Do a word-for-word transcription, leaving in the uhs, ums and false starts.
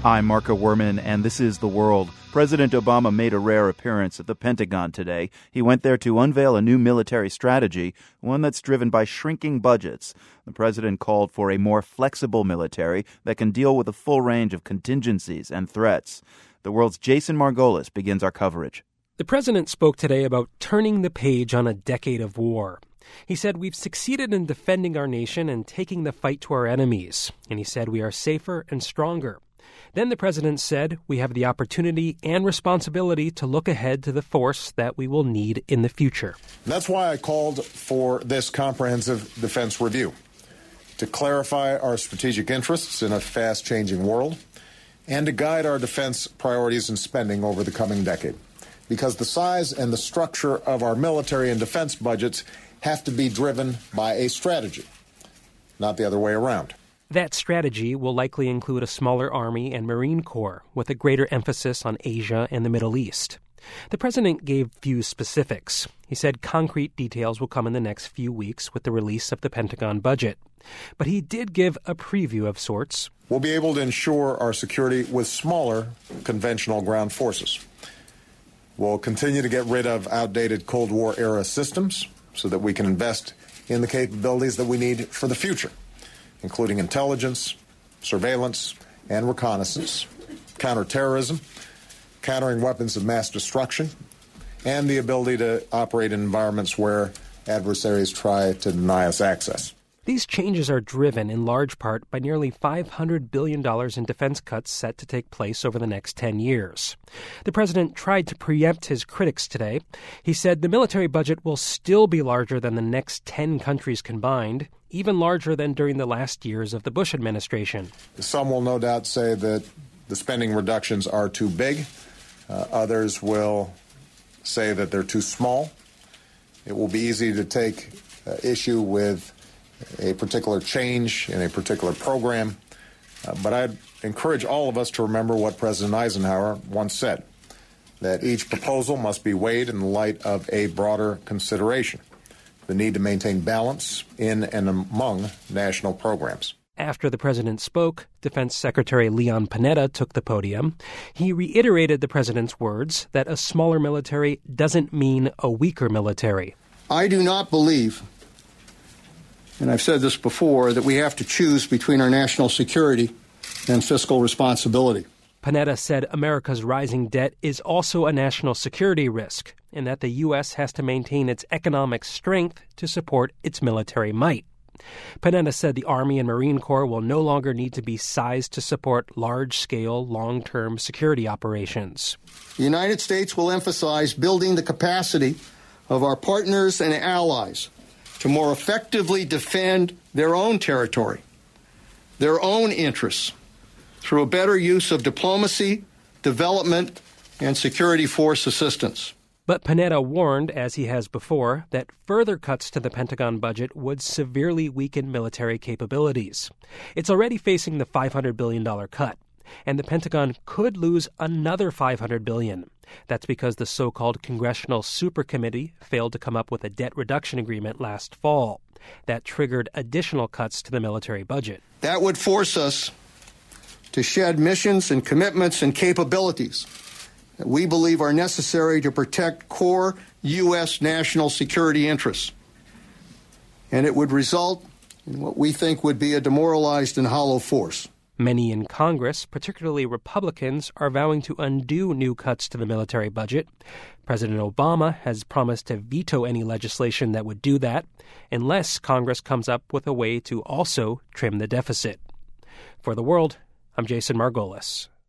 I'm Marco Werman, and this is The World. President Obama made a rare appearance at the Pentagon today. He went there to unveil a new military strategy, one that's driven by shrinking budgets. The president called for a more flexible military that can deal with a full range of contingencies and threats. The World's Jason Margolis begins our coverage. The president spoke today about turning the page on a decade of war. He said we've succeeded in defending our nation and taking the fight to our enemies. And he said we are safer and stronger. Then the president said we have the opportunity and responsibility to look ahead to the force that we will need in the future. That's why I called for this comprehensive defense review, to clarify our strategic interests in a fast-changing world and to guide our defense priorities and spending over the coming decade. Because the size and the structure of our military and defense budgets have to be driven by a strategy, not the other way around. That strategy will likely include a smaller Army and Marine Corps with a greater emphasis on Asia and the Middle East. The president gave few specifics. He said concrete details will come in the next few weeks with the release of the Pentagon budget. But he did give a preview of sorts. We'll be able to ensure our security with smaller conventional ground forces. We'll continue to get rid of outdated Cold War-era systems so that we can invest in the capabilities that we need for the future, including intelligence, surveillance, and reconnaissance, counterterrorism, countering weapons of mass destruction, and the ability to operate in environments where adversaries try to deny us access. These changes are driven in large part by nearly five hundred billion dollars in defense cuts set to take place over the next ten years. The president tried to preempt his critics today. He said the military budget will still be larger than the next ten countries combined, even larger than during the last years of the Bush administration. Some will no doubt say that the spending reductions are too big. Uh, others will say that they're too small. It will be easy to take uh, issue with a particular change in a particular program. Uh, but I'd encourage all of us to remember what President Eisenhower once said, that each proposal must be weighed in the light of a broader consideration, the need to maintain balance in and among national programs. After the president spoke, Defense Secretary Leon Panetta took the podium. He reiterated the president's words that a smaller military doesn't mean a weaker military. I do not believe, and I've said this before, that we have to choose between our national security and fiscal responsibility. Panetta said America's rising debt is also a national security risk, and that the U S has to maintain its economic strength to support its military might. Panetta said the Army and Marine Corps will no longer need to be sized to support large-scale, long-term security operations. The United States will emphasize building the capacity of our partners and allies to more effectively defend their own territory, their own interests, through a better use of diplomacy, development, and security force assistance. But Panetta warned, as he has before, that further cuts to the Pentagon budget would severely weaken military capabilities. It's already facing the five hundred billion dollars cut, and the Pentagon could lose another five hundred billion dollars. That's because the so-called Congressional Super Committee failed to come up with a debt reduction agreement last fall. That triggered additional cuts to the military budget. That would force us to shed missions and commitments and capabilities that we believe are necessary to protect core U S national security interests. And it would result in what we think would be a demoralized and hollow force. Many in Congress, particularly Republicans, are vowing to undo new cuts to the military budget. President Obama has promised to veto any legislation that would do that, unless Congress comes up with a way to also trim the deficit. For The World, I'm Jason Margolis.